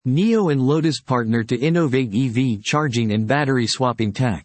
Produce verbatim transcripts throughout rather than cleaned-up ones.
NIO and Lotus partner to innovate E V charging and battery swapping tech.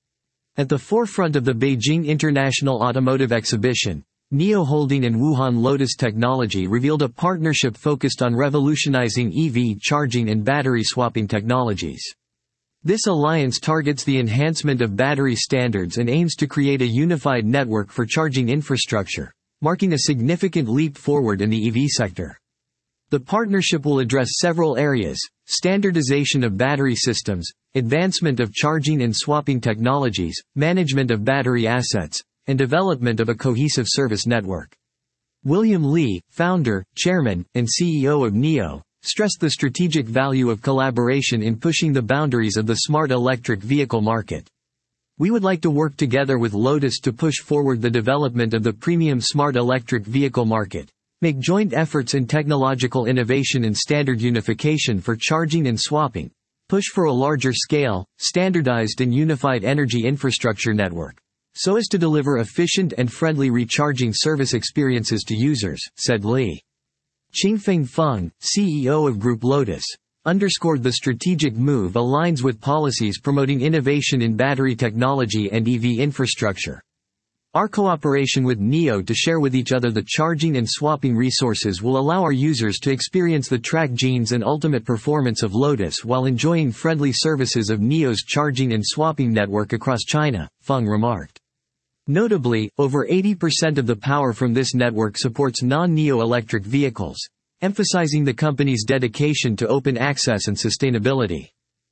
At the forefront of the Beijing International Automotive Exhibition, NIO Holding and Wuhan Lotus Technology revealed a partnership focused on revolutionizing E V charging and battery swapping technologies. This alliance targets the enhancement of battery standards and aims to create a unified network for charging infrastructure, marking a significant leap forward in the E V sector. The partnership will address several areas: standardization of battery systems, advancement of charging and swapping technologies, management of battery assets, and development of a cohesive service network. William Li, founder, chairman, and C E O of NIO, stressed the strategic value of collaboration in pushing the boundaries of the smart electric vehicle market. "We would like to work together with Lotus to push forward the development of the premium smart electric vehicle market, make joint efforts in technological innovation and standard unification for charging and swapping, push for a larger scale, standardized and unified energy infrastructure network, so as to deliver efficient and friendly recharging service experiences to users," said Li. Qingfeng Feng, C E O of Group Lotus, underscored the strategic move aligns with policies promoting innovation in battery technology and E V infrastructure. "Our cooperation with NIO to share with each other the charging and swapping resources will allow our users to experience the track genes and ultimate performance of Lotus while enjoying friendly services of NIO's charging and swapping network across China," Feng remarked. Notably, over eighty percent of the power from this network supports non-NIO electric vehicles, emphasizing the company's dedication to open access and sustainability.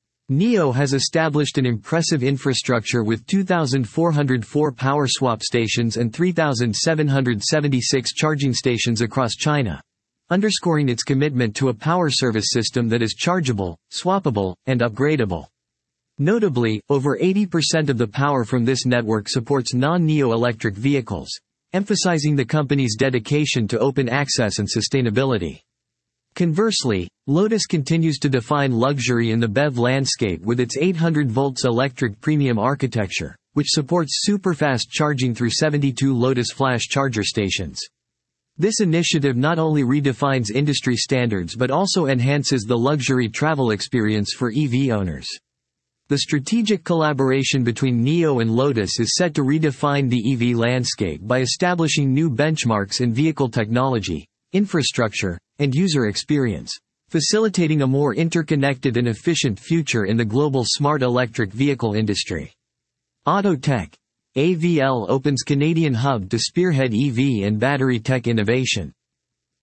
NIO has established an impressive infrastructure with two thousand four hundred four power swap stations and three thousand seven hundred seventy-six charging stations across China, underscoring its commitment to a power service system that is chargeable, swappable, and upgradable. Notably, over eighty percent of the power from this network supports non-NIO electric vehicles, emphasizing the company's dedication to open access and sustainability. Conversely, Lotus continues to define luxury in the B E V landscape with its eight hundred volts electric premium architecture, which supports superfast charging through seventy-two Lotus flash charger stations. This initiative not only redefines industry standards but also enhances the luxury travel experience for E V owners. The strategic collaboration between NIO and Lotus is set to redefine the E V landscape by establishing new benchmarks in vehicle technology, infrastructure, and user experience, facilitating a more interconnected and efficient future in the global smart electric vehicle industry. Autotech. A V L opens Canadian hub to spearhead E V and battery tech innovation.